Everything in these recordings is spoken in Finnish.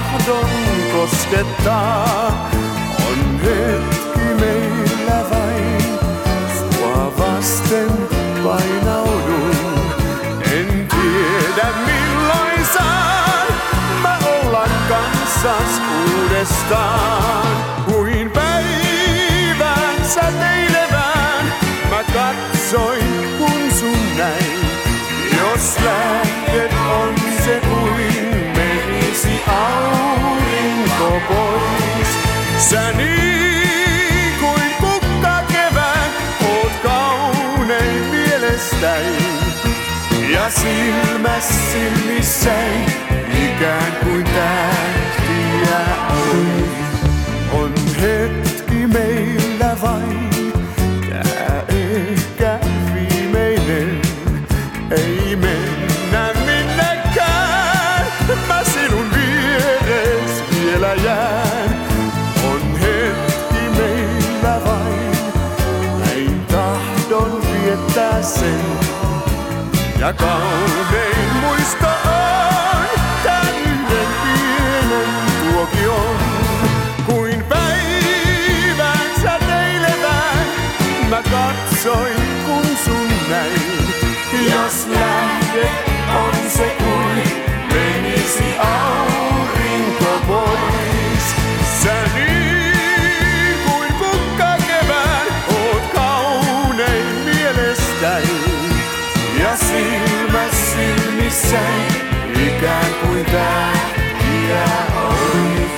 tahdon koskettaa. On hetki meillä vain, sua vasten painaudun. En tiedä milloin saan mä olla kanssas uudestaan. Kuin päivän säteilevään mä katsoin kun sun näin. Jos lähdet on se kuin menisi aurinko pois. Sä niin kuin kukka kevään oot kaunein mielestäin. Ja silmäs silmissäin ikään kuin tähtiä ois. On hetki meillä vain, tää ehkä viimeinen. Ei mennä minnekään, mä sinun vieres vielä jään. On hetki meillä vain, näin tahdon viettää sen. Ja kaunein muisto on tän yhden pienen tuokion. Kuin päivän säteilevään mä katsoin kun sun näin. Jos lähdet on se kuin menisi aurinko pois. Sä niin kuin kukka kevään oot kaunein mielestäin. Ja silmäs silmissäin ikään kuin tähtiä ois.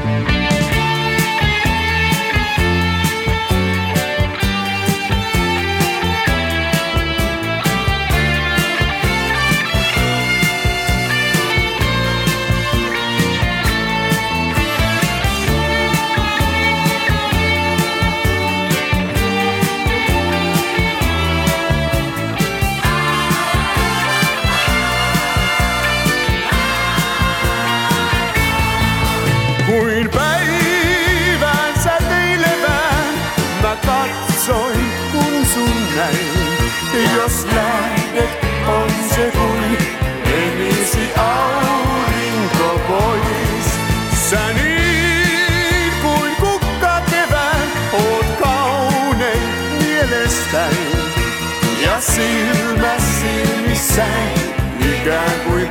Kuin päivän säteilevään mä katsoin kun sun näin. Jos lähdet on se kuin menisi aurinko pois. Sä niin kuin kukka kevään oot kaunein mielestäin. Ja silmäs silmissäin ikään kuin